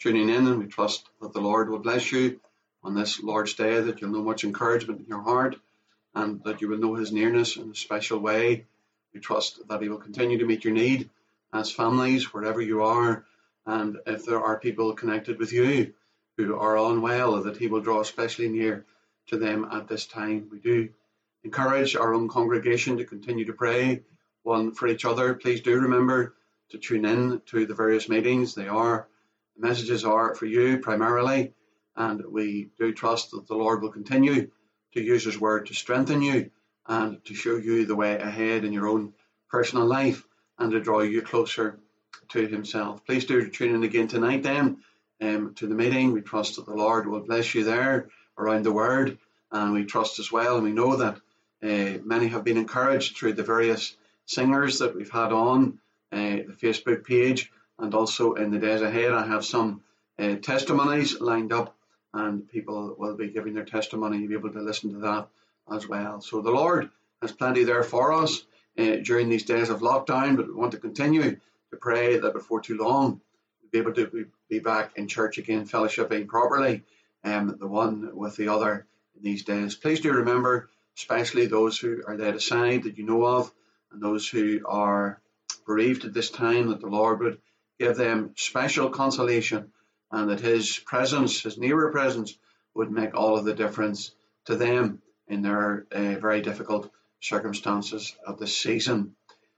tuning in, and we trust that the Lord will bless you on this Lord's Day, that you'll know much encouragement in your heart, and that you will know his nearness in a special way. We trust that he will continue to meet your need as families, wherever you are, and if there are people connected with you who are unwell, that he will draw especially near to them at this time. We do encourage our own congregation to continue to pray one for each other. Please do remember to tune in to the various meetings. The messages are for you primarily, and we do trust that the Lord will continue to use his word to strengthen you and to show you the way ahead in your own personal life and to draw you closer to himself. Please do tune in again tonight then to the meeting. We trust that the Lord will bless you there around the word, and we trust as well, and we know that many have been encouraged through the various singers that we've had on the Facebook page, and also in the days ahead I have some testimonies lined up, and people will be giving their testimony. You'll be able to listen to that as well. So the Lord has plenty there for us during these days of lockdown, but we want to continue to pray that before too long we'll be able to be back in church again, fellowshipping properly, the one with the other in these days. Please do remember, especially those who are laid aside that you know of, and those who are bereaved at this time, that the Lord would give them special consolation, and that his presence, his nearer presence, would make all of the difference to them in their very difficult circumstances of this season.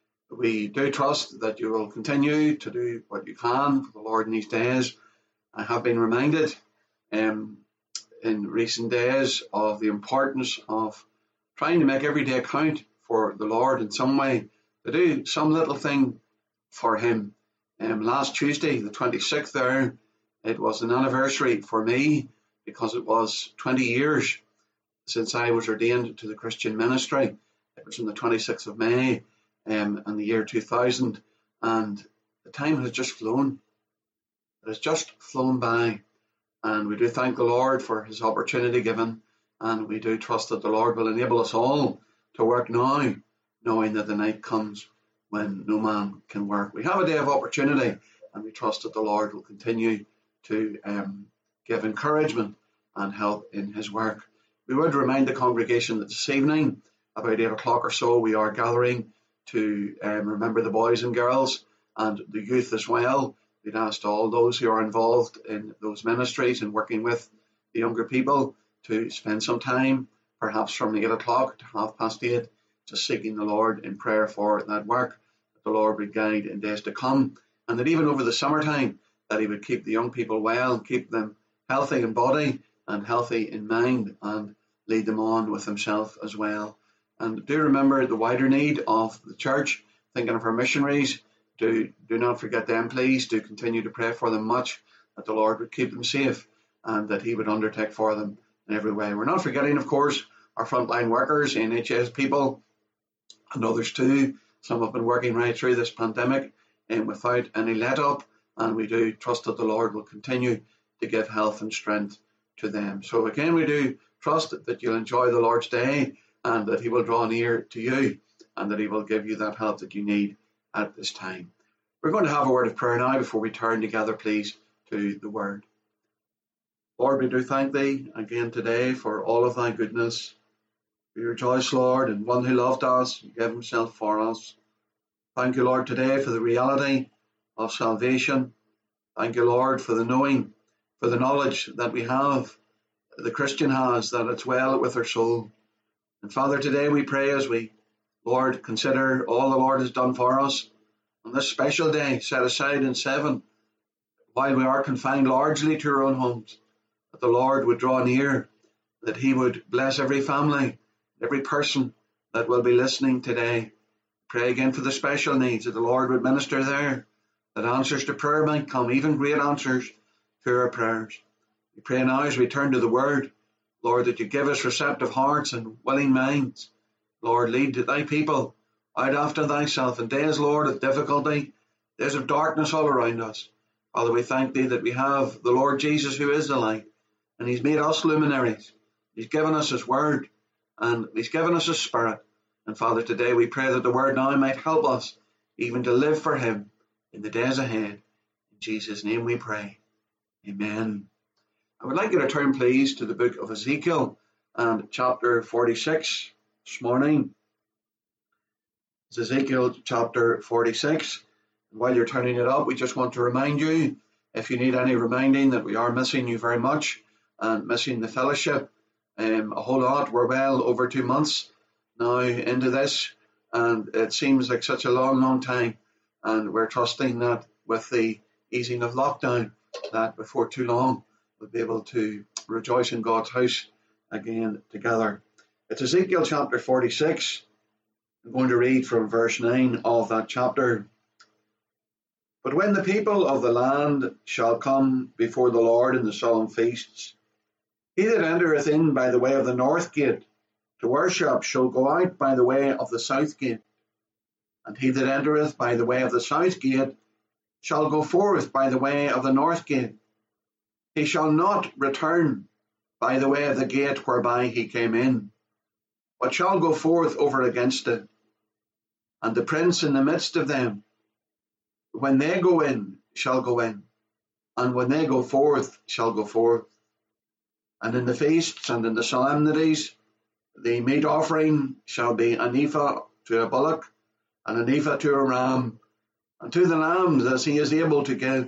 We do trust that you will continue to do what you can for the Lord in these days. I have been reminded in recent days of the importance of trying to make every day count for the Lord in some way, to do some little thing for him. Last Tuesday, the 26th there, it was an anniversary for me, because it was 20 years since I was ordained to the Christian ministry. It was on the 26th of May in the year 2000, and the time has just flown. It has just flown by, and we do thank the Lord for his opportunity given, and we do trust that the Lord will enable us all to work now, knowing that the night comes when no man can work. We have a day of opportunity, and we trust that the Lord will continue to give encouragement and help in his work. We would remind the congregation that this evening, about 8 o'clock or so, we are gathering to remember the boys and girls and the youth as well. We'd asked all those who are involved in those ministries and working with the younger people to spend some time, perhaps from 8 o'clock to 8:30, just seeking the Lord in prayer for that work, that the Lord would guide in days to come, and that even over the summertime, that he would keep the young people well, keep them healthy in body and healthy in mind, and lead them on with himself as well. And do remember the wider need of the church, thinking of our missionaries. Do not forget them, please. Do continue to pray for them much, that the Lord would keep them safe and that he would undertake for them in every way. We're not forgetting, of course, our frontline workers, NHS people, and others too. Some have been working right through this pandemic and without any let up, and we do trust that the Lord will continue to give health and strength to them. So again, we do trust that you'll enjoy the Lord's Day, and that he will draw near to you, and that he will give you that help that you need at this time. We're going to have a word of prayer now before we turn together, please, to the word. Lord, we do thank thee again today for all of thy goodness. We rejoice, Lord, in one who loved us and gave himself for us. Thank you, Lord, today for the reality of salvation. Thank you, Lord, for the knowing, for the knowledge that we have, the Christian has, that it's well with our soul. And Father, today we pray as we, Lord, consider all the Lord has done for us on this special day set aside in 7, while we are confined largely to our own homes, that the Lord would draw near, that he would bless every family, every person that will be listening today. Pray again for the special needs, that the Lord would minister there, that answers to prayer might come, even great answers to our prayers. We pray now as we turn to the word, Lord, that you give us receptive hearts and willing minds. Lord, lead thy people out after thyself in days, Lord, of difficulty, days of darkness all around us. Father, we thank thee that we have the Lord Jesus, who is the light, and he's made us luminaries. He's given us his word, and he's given us his spirit. And Father, today we pray that the word now might help us even to live for him in the days ahead. In Jesus' name we pray. Amen. I would like you to turn, please, to the book of Ezekiel and chapter 46 this morning. It's Ezekiel chapter 46. And while you're turning it up, we just want to remind you, if you need any reminding, that we are missing you very much and missing the fellowship a whole lot. We're well over 2 months now into this, and it seems like such a long time. And we're trusting that with the easing of lockdown, that before too long we'll be able to rejoice in God's house again together. It's Ezekiel chapter 46. I'm going to read from verse 9 of that chapter. But when the people of the land shall come before the Lord in the solemn feasts, he that entereth in by the way of the north gate to worship shall go out by the way of the south gate. And he that entereth by the way of the south gate shall go forth by the way of the north gate. He shall not return by the way of the gate whereby he came in, but shall go forth over against it. And the prince in the midst of them, when they go in, shall go in, and when they go forth, shall go forth. And in the feasts and in the solemnities, the meat offering shall be an ephah to a bullock, and an ephah to a ram, and to the lambs as he is able to give,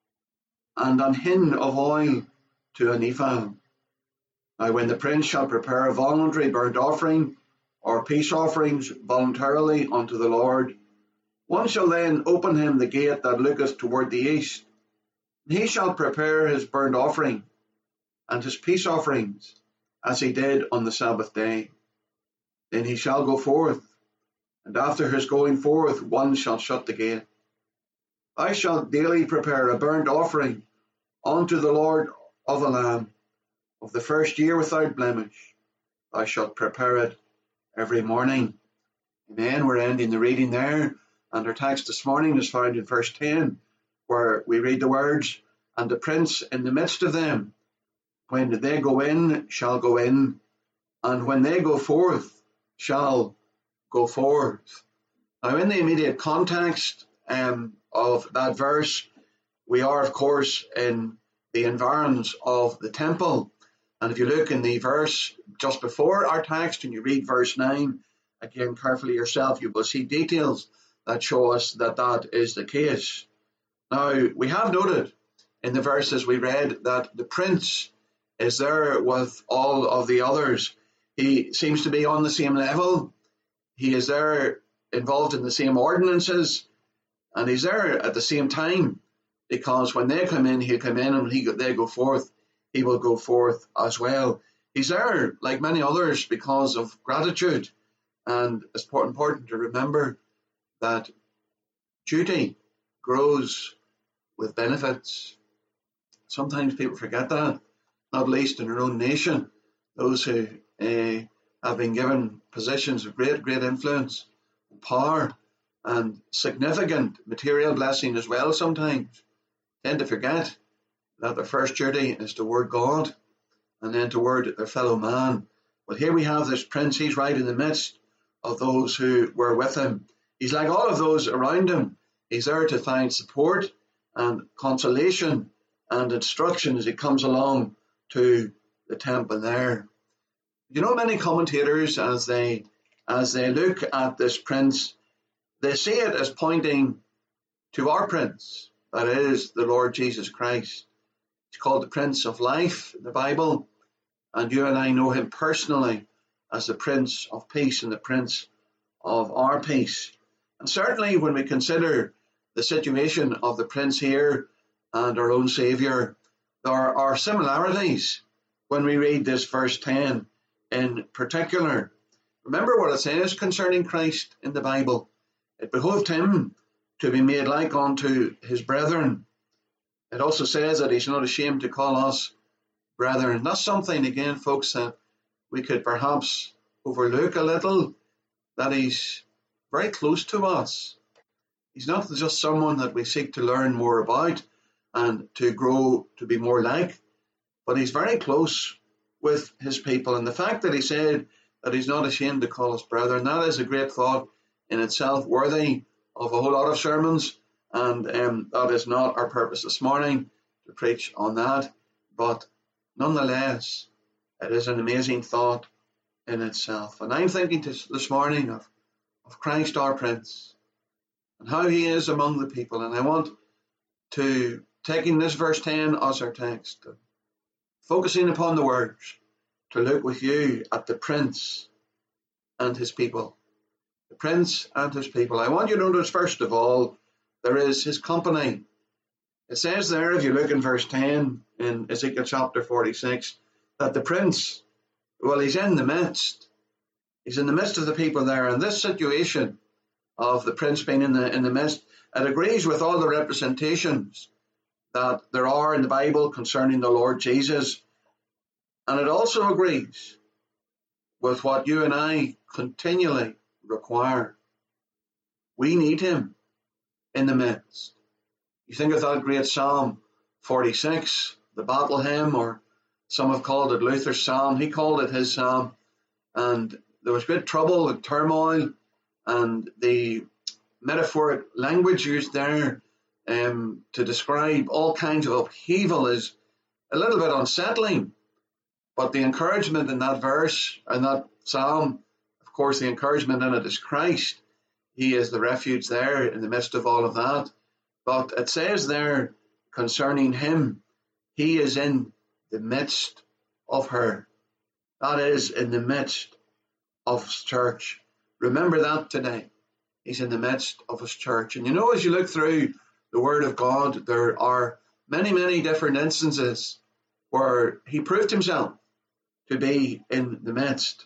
and an hin of oil to an ephah. Now when the prince shall prepare a voluntary burnt offering, or peace offerings voluntarily unto the Lord, one shall then open him the gate that looketh toward the east, and he shall prepare his burnt offering and his peace offerings, as he did on the Sabbath day. Then he shall go forth, and after his going forth one shall shut the gate. Thou shalt daily prepare a burnt offering unto the Lord of a lamb of the first year without blemish. Thou shalt prepare it every morning. Amen. We're ending the reading there, and our text this morning is found in verse 10, where we read the words, and the prince in the midst of them, when they go in, shall go in, and when they go forth, shall go forth. Now, in the immediate context of that verse, we are, of course, in the environs of the temple. And if you look in the verse just before our text and you read verse 9, again carefully yourself, you will see details that show us that that is the case. Now, we have noted in the verses we read that the prince is there with all of the others. He seems to be on the same level. He is there involved in the same ordinances, and he's there at the same time, because when they come in, he'll come in, and when they go forth, he will go forth as well. He's there, like many others, because of gratitude. And it's important to remember that duty grows with benefits. Sometimes people forget that, not least in our own nation, those who have been given positions of great influence, power, and significant material blessing as well sometimes, tend to forget that their first duty is toward God and then toward their fellow man. Well, here we have this prince. He's right in the midst of those who were with him. He's like all of those around him. He's there to find support and consolation and instruction as he comes along to the temple there. You know, many commentators, as they look at this prince, they see it as pointing to our prince, that is the Lord Jesus Christ. He's called the Prince of Life in the Bible, and you and I know him personally as the Prince of Peace and the Prince of our peace. And certainly when we consider the situation of the Prince here and our own Saviour, there are similarities when we read this verse 10 in particular. Remember what it says concerning Christ in the Bible. It behoved him to be made like unto his brethren. It also says that he's not ashamed to call us brethren. That's something, again, folks, that we could perhaps overlook a little, that he's very close to us. He's not just someone that we seek to learn more about and to grow to be more like, but he's very close with his people. And the fact that he said that he's not ashamed to call us brethren, that is a great thought in itself, worthy of a whole lot of sermons. And that is not our purpose this morning, to preach on that, but nonetheless, it is an amazing thought in itself. And I'm thinking this morning of Christ our Prince and how he is among the people. And I want to, taking this verse 10 as our text, focusing upon the words, to look with you at the Prince and his people. The Prince and his people. I want you to notice, first of all, there is his company. It says there, if you look in verse 10 in Ezekiel chapter 46, that the Prince, well, he's in the midst. He's in the midst of the people there. And this situation of the Prince being in the midst, it agrees with all the representations that there are in the Bible concerning the Lord Jesus. And it also agrees with what you and I continually require. We need him in the midst. You think of that great Psalm 46, the battle hymn, or some have called it Luther's Psalm. He called it his Psalm. And there was great trouble and turmoil, and the metaphoric language used there to describe all kinds of upheaval is a little bit unsettling. But the encouragement in that verse and that psalm, of course, the encouragement in it is Christ. He is the refuge there in the midst of all of that. But it says there concerning him, he is in the midst of her. That is, in the midst of his church. Remember that today. He's in the midst of his church. And you know, as you look through the Word of God, there are many, many different instances where he proved himself to be in the midst.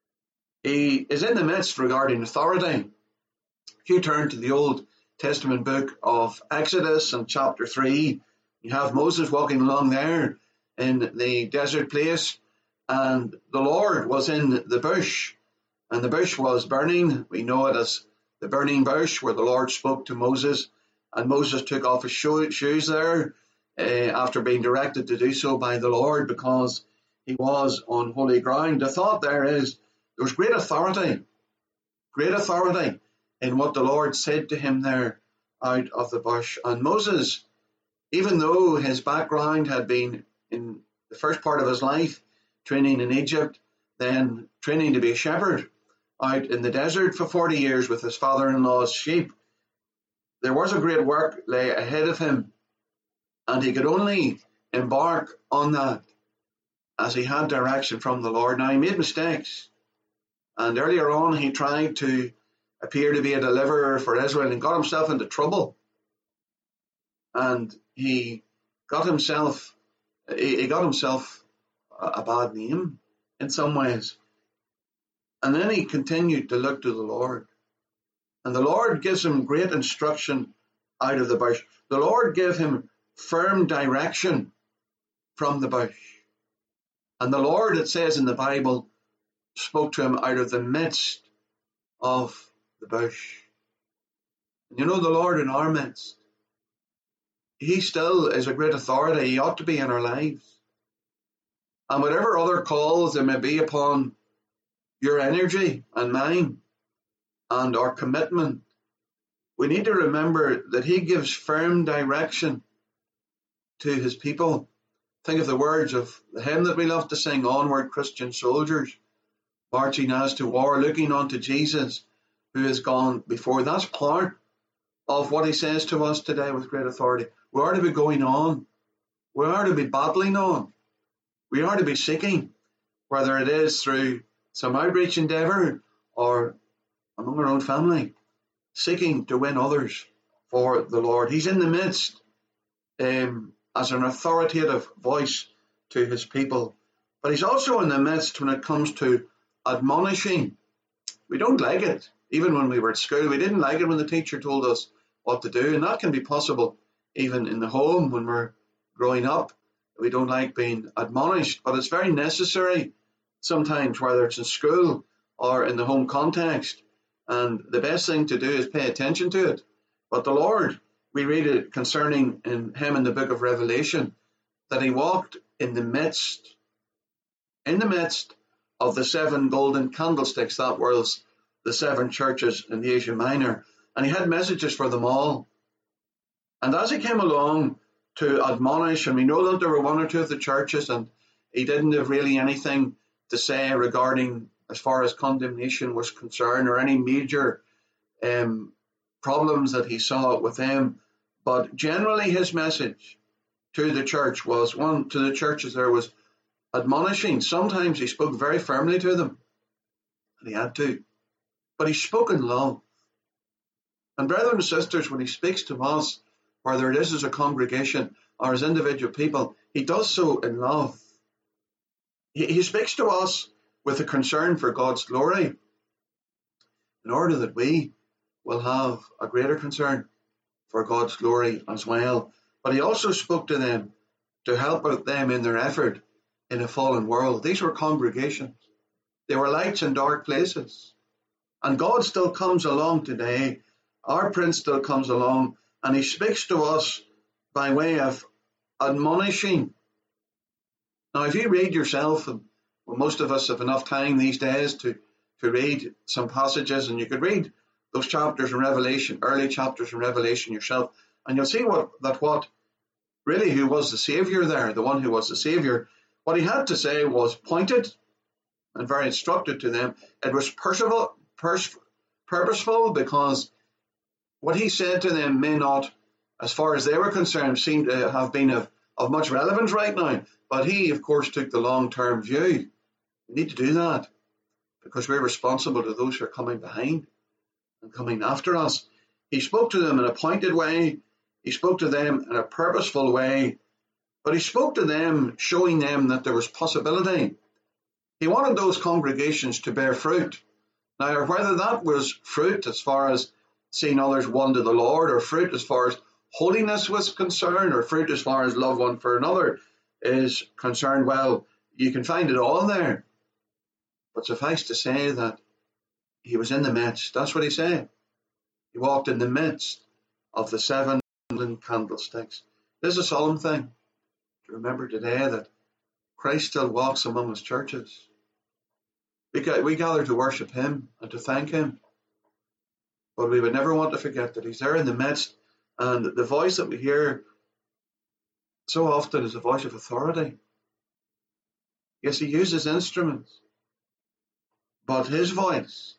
He is in the midst regarding authority. If you turn to the Old Testament book of Exodus and chapter 3, you have Moses walking along there in the desert place, and the Lord was in the bush, and the bush was burning. We know it as the burning bush, where the Lord spoke to Moses, and Moses took off his shoes there after being directed to do so by the Lord, because he was on holy ground. The thought there is there was great authority in what the Lord said to him there out of the bush. And Moses, even though his background had been in the first part of his life, training in Egypt, then training to be a shepherd out in the desert for 40 years with his father-in-law's sheep, there was a great work lay ahead of him, and he could only embark on that as he had direction from the Lord. Now, he made mistakes, and earlier on he tried to appear to be a deliverer for Israel and got himself into trouble, and he got himself a bad name in some ways. And then he continued to look to the Lord, and the Lord gives him great instruction out of the bush. The Lord gave him firm direction from the bush. And the Lord, it says in the Bible, spoke to him out of the midst of the bush. And you know, the Lord in our midst, he still is a great authority. He ought to be in our lives. And whatever other calls there may be upon your energy and mine and our commitment, we need to remember that he gives firm direction to his people. Think of the words of the hymn that we love to sing, Onward Christian Soldiers, marching as to war, looking unto Jesus who has gone before. That's part of what he says to us today with great authority. We are to be going on. We are to be battling on. We are to be seeking, whether it is through some outreach endeavour or among our own family, seeking to win others for the Lord. He's in the midst as an authoritative voice to his people. But he's also in the midst when it comes to admonishing. We don't like it. Even when we were at school, we didn't like it when the teacher told us what to do. And that can be possible even in the home when we're growing up. We don't like being admonished, but it's very necessary sometimes, whether it's in school or in the home context. And the best thing to do is pay attention to it. But the Lord, we read it concerning him in the book of Revelation, that he walked in the midst of the 7 golden candlesticks. That was the 7 churches in Asia Minor. And he had messages for them all. And as he came along to admonish, and we know that there were one or two of the churches, and he didn't have really anything to say regarding as far as condemnation was concerned, or any major problems that he saw with them. But generally his message to the church was, to the churches there, was admonishing. Sometimes he spoke very firmly to them, and he had to, but he spoke in love. And brethren and sisters, when he speaks to us, whether it is as a congregation or as individual people, he does so in love. He speaks to us with a concern for God's glory, in order that we will have a greater concern for God's glory as well. But he also spoke to them to help out them in their effort in a fallen world. These were congregations. They were lights in dark places. And God still comes along today. Our Prince still comes along, and he speaks to us by way of admonishing. Now, if you read yourself, and most of us have enough time these days to read some passages, and you could read those chapters in Revelation, early chapters in Revelation yourself, and you'll see what really who was the Saviour there, the one who was the Saviour, what he had to say was pointed and very instructive to them. It was purposeful, because what he said to them may not, as far as they were concerned, seem to have been of much relevance right now. But he, of course, took the long-term view. We need to do that, because we're responsible to those who are coming behind and coming after us. He spoke to them in a pointed way. He spoke to them in a purposeful way. But he spoke to them showing them that there was possibility. He wanted those congregations to bear fruit. Now, whether that was fruit as far as seeing others won to the Lord, or fruit as far as holiness was concerned, or fruit as far as love one for another is concerned, well, you can find it all there. But suffice to say that he was in the midst. That's what he said. He walked in the midst of the 7 golden candlesticks. This is a solemn thing to remember today, that Christ still walks among his churches. We gather to worship him and to thank him. But we would never want to forget that he's there in the midst, and the voice that we hear so often is a voice of authority. Yes, he uses instruments, but his voice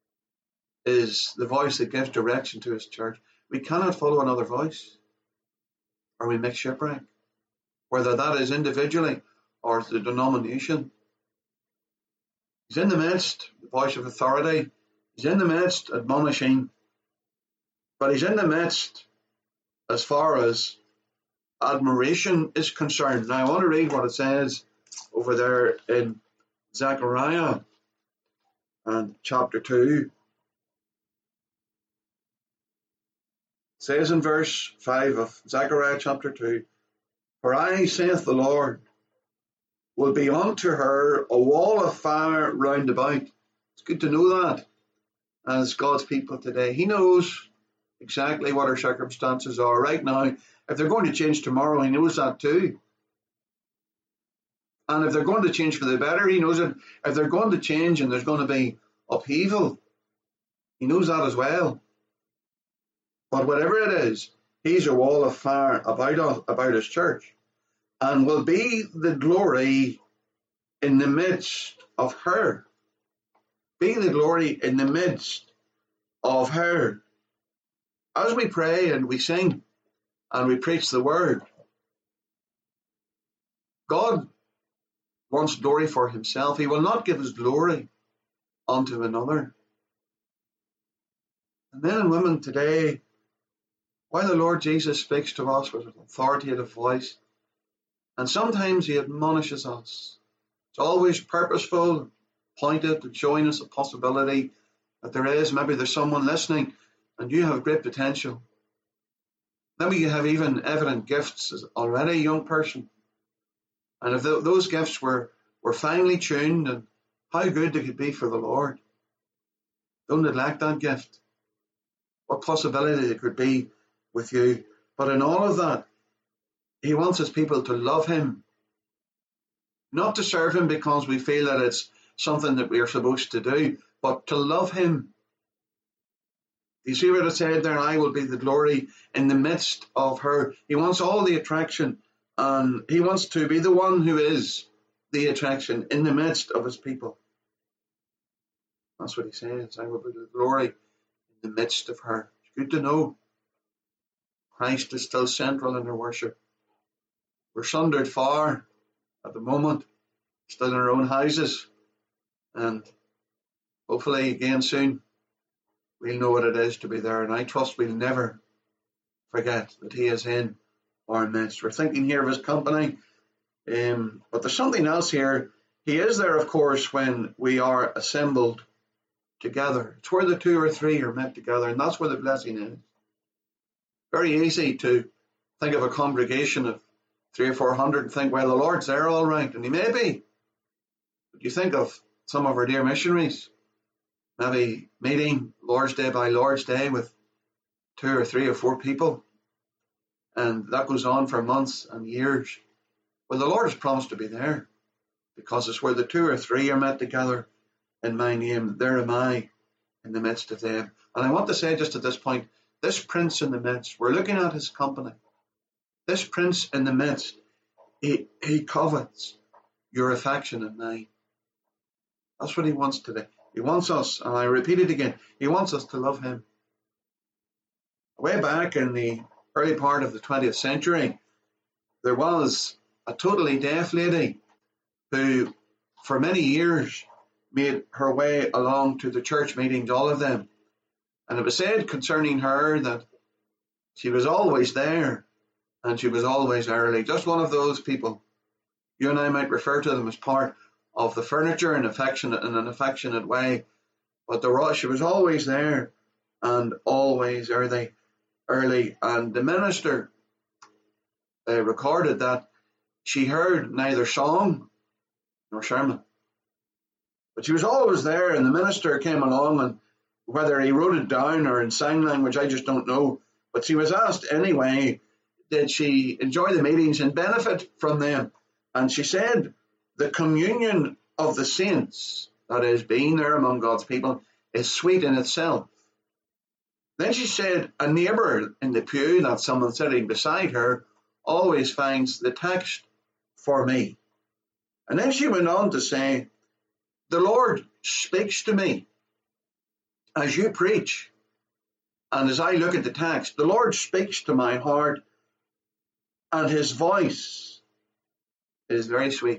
is the voice that gives direction to his church. We cannot follow another voice, or we make shipwreck, whether that is individually or the denomination. He's in the midst, the voice of authority. He's in the midst, admonishing. But he's in the midst as far as admiration is concerned. Now, I want to read what it says over there in Zechariah and chapter 2. It says in verse 5 of Zechariah chapter 2, "For I, saith the Lord, will be unto her a wall of fire round about." It's good to know that as God's people today. He knows exactly what our circumstances are right now. If they're going to change tomorrow, he knows that too. And if they're going to change for the better, he knows it. If they're going to change and there's going to be upheaval, he knows that as well. But whatever it is, he's a wall of fire about his church, and will be the glory in the midst of her. Be the glory in the midst of her. As we pray and we sing and we preach the word, God wants glory for himself. He will not give his glory unto another. And men and women today, while the Lord Jesus speaks to us with an authoritative voice, and sometimes he admonishes us, it's always purposeful, pointed, and showing us a possibility that maybe there's someone listening and you have great potential. Maybe you have even evident gifts as already a young person. And if those gifts were finely tuned, and how good they could be for the Lord, don't neglect that gift. What possibility there could be with you. But in all of that, he wants his people to love him. Not to serve him because we feel that it's something that we are supposed to do, but to love him. Do you see what I said there? I will be the glory in the midst of her. He wants all the attraction, and he wants to be the one who is the attraction in the midst of his people. That's what he says. I will be the glory in the midst of her. It's good to know Christ is still central in our worship. We're sundered far at the moment, still in our own houses, and hopefully again soon we'll know what it is to be there, and I trust we'll never forget that he is in our midst. We're thinking here of his company, but there's something else here. He is there, of course, when we are assembled together. It's where the 2 or 3 are met together, and that's where the blessing is. Very easy to think of a congregation of 300 or 400 and think, well, the Lord's there all right, and he may be. But you think of some of our dear missionaries, maybe meeting Lord's Day by Lord's Day with 2 or 3 or 4 people, and that goes on for months and years. Well, the Lord has promised to be there, because it's where the 2 or 3 are met together in my name, there am I in the midst of them. And I want to say just at this point, this Prince in the midst, we're looking at his company. This Prince in the midst, he covets your affection and mine. That's what he wants today. He wants us, and I repeat it again, he wants us to love him. Way back in the early part of the 20th century, there was a totally deaf lady who, for many years, made her way along to the church meetings, all of them. And it was said concerning her that she was always there and she was always early. Just one of those people. You and I might refer to them as part of the furniture in an affectionate way. But she was always there and always early. And the minister recorded that she heard neither song nor sermon. But she was always there, and the minister came along, and whether he wrote it down or in sign language, I just don't know. But she was asked anyway, did she enjoy the meetings and benefit from them? And she said, the communion of the saints, that is, being there among God's people, is sweet in itself. Then she said, a neighbour in the pew, that's someone sitting beside her, always finds the text for me. And then she went on to say, the Lord speaks to me as you preach, and as I look at the text, the Lord speaks to my heart, and his voice is very sweet.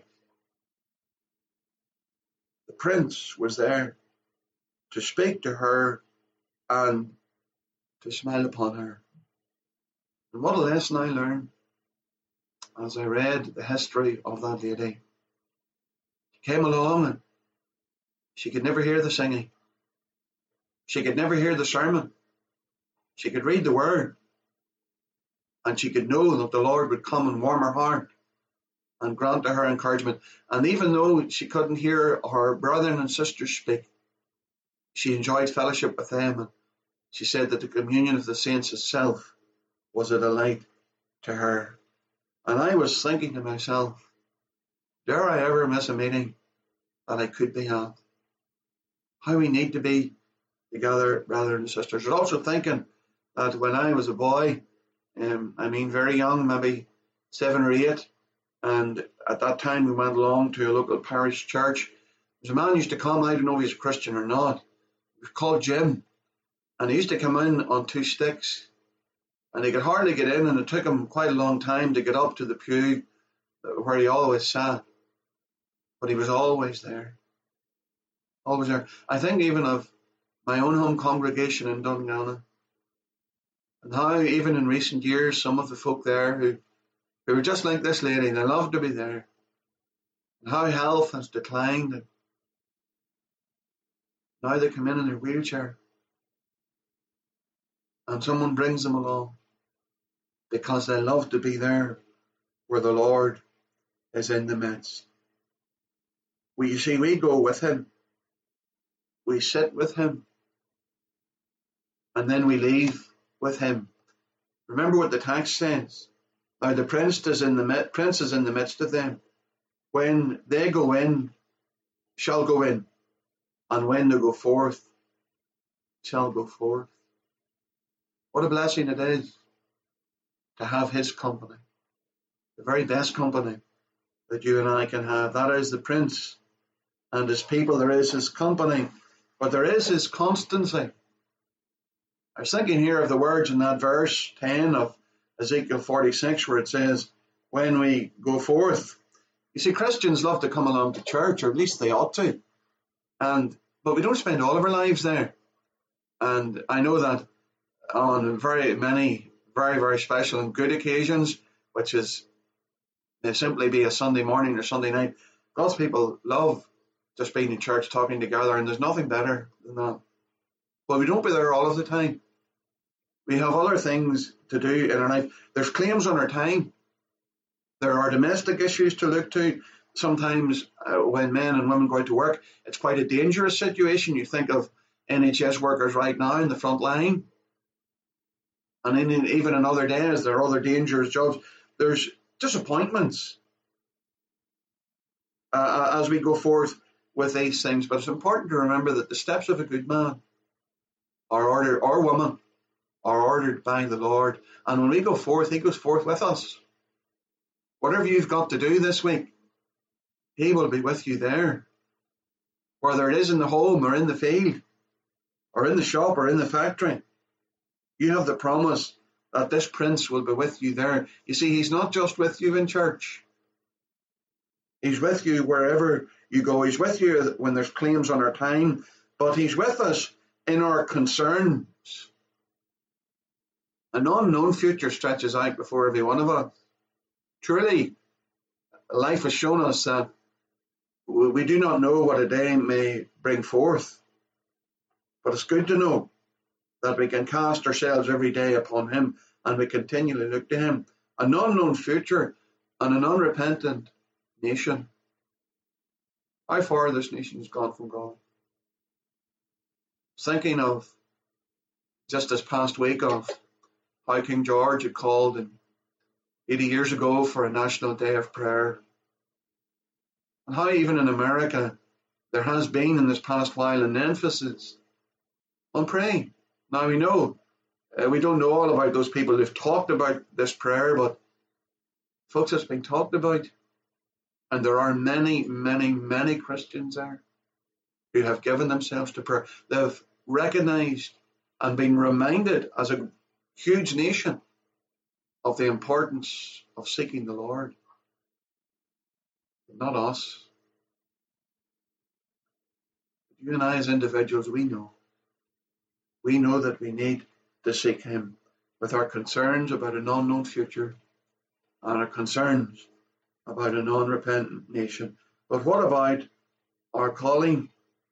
The Prince was there to speak to her and to smile upon her. And what a lesson I learned as I read the history of that lady. She came along and she could never hear the singing. She could never hear the sermon. She could read the word. And she could know that the Lord would come and warm her heart and grant to her encouragement. And even though she couldn't hear her brethren and sisters speak, she enjoyed fellowship with them. And she said that the communion of the saints itself was a delight to her. And I was thinking to myself, dare I ever miss a meeting that I could be at? How we need to be together, brothers and sisters. I was also thinking that when I was a boy, very young, maybe 7 or 8, and at that time we went along to a local parish church. There was a man who used to come, I don't know if he's a Christian or not. He was called Jim, and he used to come in on 2 sticks, and he could hardly get in, and it took him quite a long time to get up to the pew where he always sat. But he was always there. Always there. I think even of my own home congregation in Dungannon, and how even in recent years some of the folk there who were just like this lady, they loved to be there, and how health has declined, and now they come in their wheelchair and someone brings them along because they love to be there where the Lord is in the midst. You see, we go with him, we sit with him, and then we leave with him. Remember what the text says. Now the prince is in the midst of them. When they go in, shall go in, and when they go forth, shall go forth. What a blessing it is to have his company, the very best company that you and I can have. That is the Prince and his people. There is his company, but there is his constancy. I was thinking here of the words in that verse 10 of Ezekiel 46 where it says, when we go forth. You see, Christians love to come along to church, or at least they ought to. But we don't spend all of our lives there. And I know that on very many, very, very special and good occasions, which is may simply be a Sunday morning or Sunday night, God's people love just being in church, talking together, and there's nothing better than that. But we don't be there all of the time. We have other things to do in our life. There's claims on our time. There are domestic issues to look to. Sometimes when men and women go out to work, it's quite a dangerous situation. You think of NHS workers right now in the front line. And even in other days, there are other dangerous jobs. There's disappointments as we go forth with these things. But it's important to remember that the steps of a good man are ordered, or woman, are ordered by the Lord. And when we go forth, he goes forth with us. Whatever you've got to do this week, he will be with you there. Whether it is in the home or in the field or in the shop or in the factory, you have the promise that this Prince will be with you there. You see, he's not just with you in church. He's with you wherever you go. He's with you when there's claims on our time, but he's with us in our concerns. An unknown future stretches out before every one of us. Truly, life has shown us that we do not know what a day may bring forth, but it's good to know that we can cast ourselves every day upon him and we continually look to him. An unknown future and an unrepentant nation. How far this nation has gone from God. Thinking of just this past week of how King George had called 80 years ago for a national day of prayer. And how even in America there has been in this past while an emphasis on praying. Now we know, we don't know all about those people who've talked about this prayer, but folks, it's been talked about. And there are many, many, many Christians there who have given themselves to prayer. They've recognized and been reminded as a huge nation of the importance of seeking the Lord. But not us. You and I as individuals, we know. We know that we need to seek him with our concerns about an unknown future and our concerns about an unrepentant nation. But what about our calling?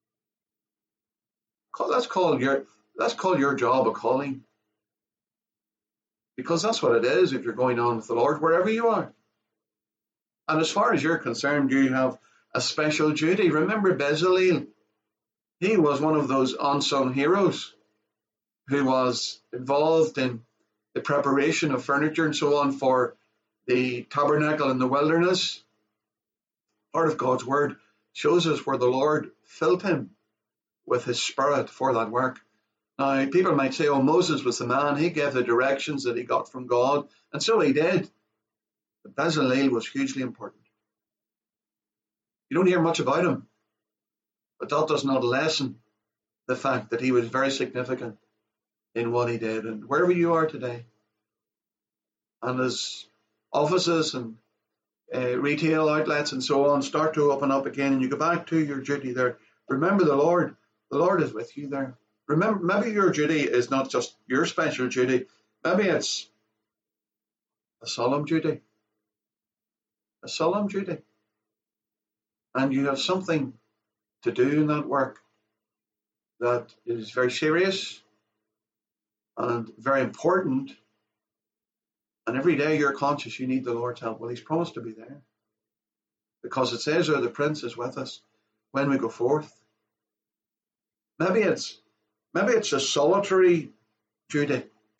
Let's call your job a calling. Because that's what it is if you're going on with the Lord, wherever you are. And as far as you're concerned, you have a special duty. Remember Bezalel. He was one of those unsung heroes who was involved in the preparation of furniture and so on for the tabernacle in the wilderness. Part of God's word shows us where the Lord filled him with his spirit for that work. Now, people might say, oh, Moses was the man. He gave the directions that he got from God, and so he did. But Bezalel was hugely important. You don't hear much about him, but that does not lessen the fact that he was very significant in what he did. And wherever you are today, and as offices and retail outlets and so on start to open up again and you go back to your duty there, remember the Lord. The Lord is with you there. Remember, maybe your duty is not just your special duty. Maybe it's a solemn duty. A solemn duty. And you have something to do in that work that is very serious and very important. And every day you're conscious you need the Lord's help. Well, he's promised to be there. Because it says there the Prince is with us when we go forth. Maybe it's a solitary duty.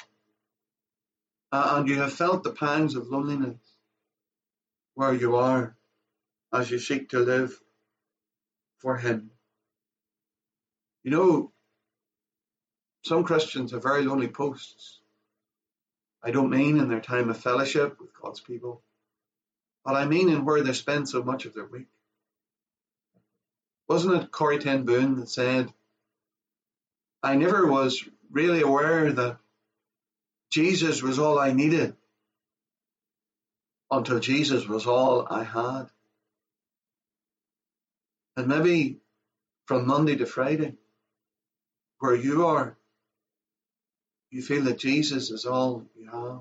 And you have felt the pangs of loneliness where you are as you seek to live for him. You know, some Christians have very lonely posts. I don't mean in their time of fellowship with God's people, but I mean in where they spend so much of their week. Wasn't it Corrie ten Boom that said, I never was really aware that Jesus was all I needed until Jesus was all I had. And maybe from Monday to Friday, where you are, you feel that Jesus is all you have.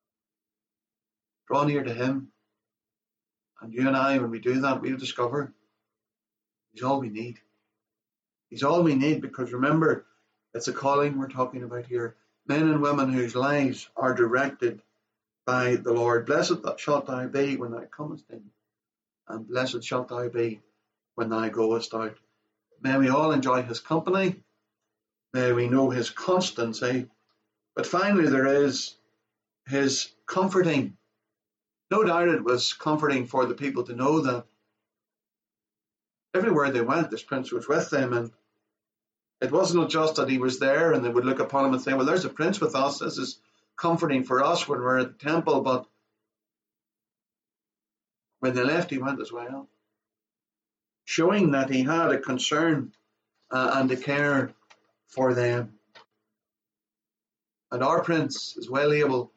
Draw near to him. And you and I, when we do that, we'll discover he's all we need. He's all we need, because remember, it's a calling we're talking about here. Men and women whose lives are directed by the Lord. Blessed shalt thou be when thou comest in, and blessed shalt thou be when thou goest out. May we all enjoy his company. May we know his constancy. But finally, there is his comforting. No doubt it was comforting for the people to know that everywhere they went, this prince was with them. And it wasn't just that he was there and they would look upon him and say, well, there's a prince with us. This is comforting for us when we're at the temple. But when they left, he went as well, showing that he had a concern and a care for them. And our prince is well able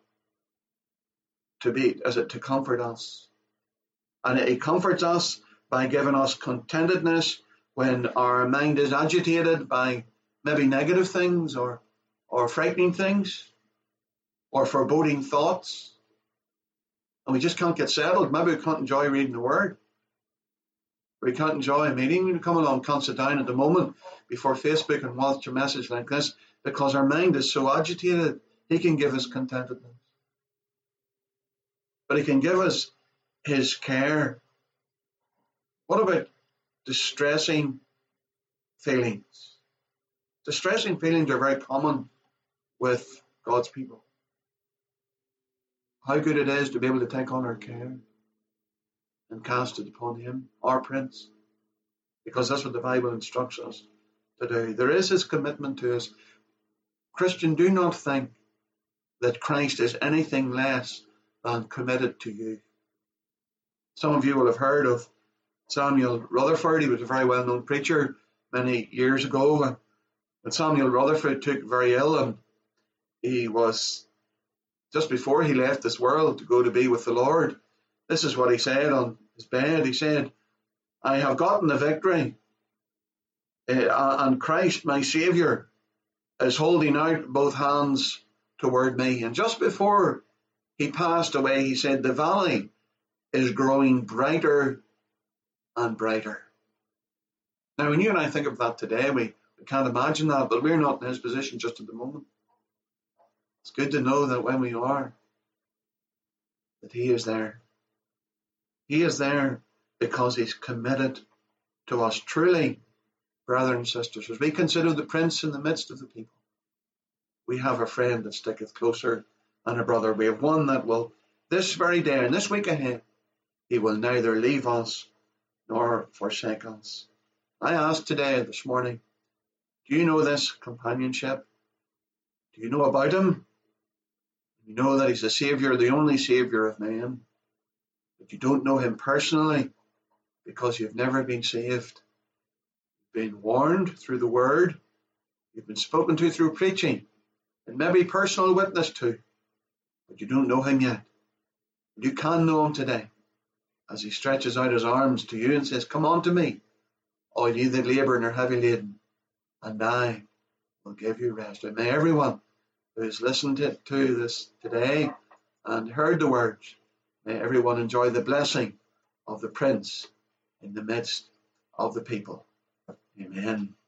to comfort us. And he comforts us by giving us contentedness when our mind is agitated by maybe negative things or frightening things or foreboding thoughts. And we just can't get settled. Maybe we can't enjoy reading the word. We can't enjoy a meeting. We come along, can't sit down at the moment before Facebook and watch a message like this because our mind is so agitated. He can give us contentedness. But he can give us his care. What about distressing feelings? Distressing feelings are very common with God's people. How good it is to be able to take on our care and cast it upon him, our prince, because that's what the Bible instructs us to do. There is his commitment to us. Christian, do not think that Christ is anything less than committed to you. Some of you will have heard of Samuel Rutherford. He was a very well-known preacher many years ago. When Samuel Rutherford took very ill, and he was just before he left this world to go to be with the Lord, this is what he said on his bed. He said, I have gotten the victory, and Christ, my Saviour, is holding out both hands toward me. And just before he passed away, he said, the valley is growing brighter and brighter. Now, when you and I think of that today, we can't imagine that, but we're not in his position just at the moment. It's good to know that when we are, that he is there. He is there because he's committed to us. Truly, brothers and sisters, as we consider the prince in the midst of the people, we have a friend that sticketh closer than a brother. We have one that will, this very day and this week ahead, he will neither leave us nor forsake us. I ask today, this morning, do you know this companionship? Do you know about him? You know that he's the Saviour, the only Saviour of man. But you don't know him personally because you've never been saved. You've been warned through the word. You've been spoken to through preaching and maybe personal witness to. But you don't know him yet. You can know him today as he stretches out his arms to you and says, come on to me, all ye that labour and are heavy laden, and I will give you rest. And may everyone who has listened to this today and heard the words, may everyone enjoy the blessing of the Prince in the midst of the people. Amen.